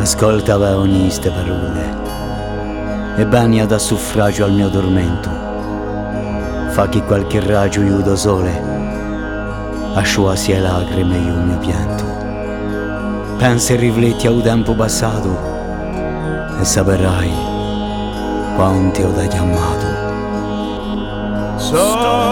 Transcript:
Ascolta veoniste parole e bagna da suffragio al mio tormento. Fa che qualche raggio aiuto sole asciuasi le lacrime io il mio pianto. Pensa e rifletti al tempo passato e saperai quanto ti ho da chiamato.